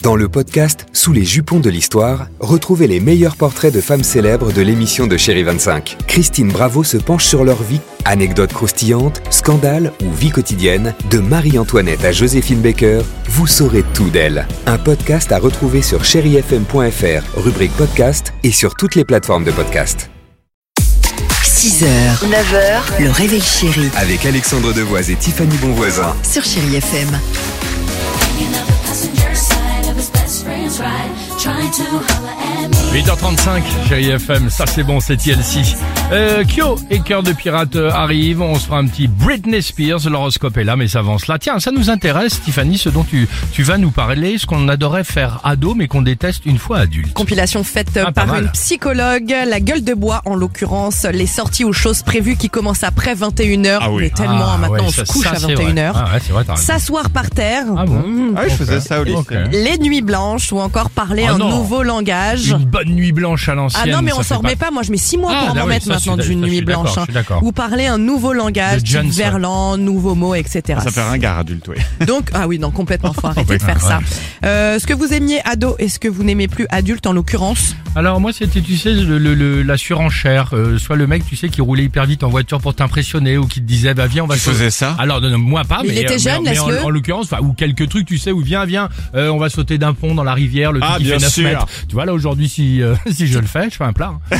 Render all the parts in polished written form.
Dans le podcast Sous les jupons de l'histoire, retrouvez les meilleurs portraits de femmes célèbres de l'émission de Chérie 25. Christine Bravo se penche sur leur vie. Anecdotes croustillantes, scandales ou vie quotidienne, de Marie-Antoinette à Joséphine Baker, vous saurez tout d'elle. Un podcast à retrouver sur chérifm.fr, rubrique podcast et sur toutes les plateformes de podcast. 6h, 9h, le réveil chéri Avec Alexandre Devoise et Tiffany Bonvoisin. sur Chérie FM. 8h35, Chérie FM, ça c'est bon, c'est TLC. Kyo et Cœur de Pirate arrivent, on se fera un petit Britney Spears, l'horoscope est là, mais ça avance là. Tiens, ça nous intéresse, Tiffany, ce dont tu vas nous parler, ce qu'on adorait faire ado, mais qu'on déteste une fois adulte. Compilation faite pas par mal. une psychologue, la gueule de bois en l'occurrence, les sorties aux choses prévues qui commencent après 21h. Ah oui. Mais tellement, Ah, maintenant ouais, on se couche à c'est 21h. vrai. Ah ouais, c'est vrai, t'as raison. S'asseoir par terre, Ah bon Ah oui, je faisais ça au lycée. Ok. les nuits blanches ou encore parler Oh un non. nouveau langage. Une bonne nuit blanche à l'ancienne. Ah non, mais on ça s'en fait remet pas- pas. Moi, je mets 6 mois Ah, pour bah m'en oui, mettre ça, maintenant je suis d'une d'accord, nuit blanche. je suis d'accord. Ou parler un nouveau langage, De Jones, type verlan, nouveaux mots, etc. Ça fait ringard adulte, oui. Donc, ah oui, non, complètement, faut arrêter Ouais, de faire ça. ouais. Ce que vous aimiez ado et ce que vous n'aimez plus adulte en l'occurrence. Alors moi c'était, tu sais, la surenchère, soit le mec, tu sais, qui roulait hyper vite en voiture pour t'impressionner ou qui te disait bah viens on va Tu faisais ça? Alors non, moi pas, Mais il était jeune, mais laisse-le. en l'occurrence, enfin, ou quelques trucs, tu sais, où viens, on va sauter d'un pont dans la rivière, le truc Ah, qui fait bien 9 sûr. mètres. Tu vois là aujourd'hui si je le fais, je fais un plat. Tu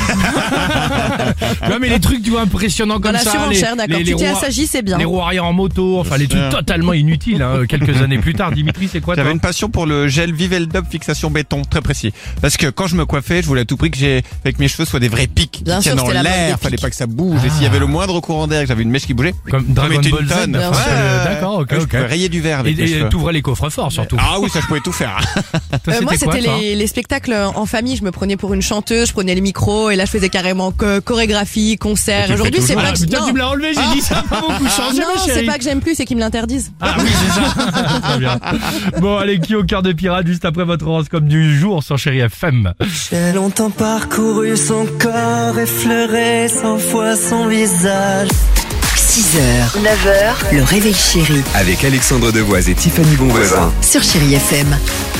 vois, mais les trucs, tu vois, impressionnants Dans comme la ça, surenchère, d'accord. Tu t'es roues- assagi, c'est bien. les roues arrière en moto, enfin les trucs sûr. totalement inutiles, hein, quelques années plus tard. Dimitri, c'est quoi toi? J'avais une passion pour le gel Viveldub fixation béton, très précis. Parce que quand je me coiffais, je voulais à tout prix avec mes cheveux soient des vrais pics qui Bien sûr, tiennent dans c'était la mode des l'air, pics. fallait pas que ça bouge. Et s'il y avait le moindre courant d'air, que j'avais une mèche qui bougeait, Comme on Dragon mettait Ball une Z. tonne. Bien Ouais, sûr. D'accord, ok, je ok. pouvais rayer du verre avec mes Et cheveux. t'ouvrais les coffres forts surtout. Ah oui, ça je pouvais tout faire. Toi, Moi, quoi, c'était toi les spectacles en famille. Je me prenais pour une chanteuse, je prenais les micros et là, je faisais carrément chorégraphie, concert. tu le Aujourd'hui, fais c'est toujours. pas Ah, que putain, non. tu me l'as enlevé, j'ai dit ça a pas beaucoup changé, Non, ma c'est chérie. pas que j'aime plus, c'est qu'ils me l'interdisent. Ah oui, c'est ça. Très bien. Bon, allez, qui au cœur de pirate juste après votre horoscope du jour sur Chérie FM. J'ai longtemps parcouru son corps, effleuré 100 fois son visage. 6h, 9h, le réveil chéri Avec Alexandre Devoise et Tiffany Bonvoisin. sur Chérie FM.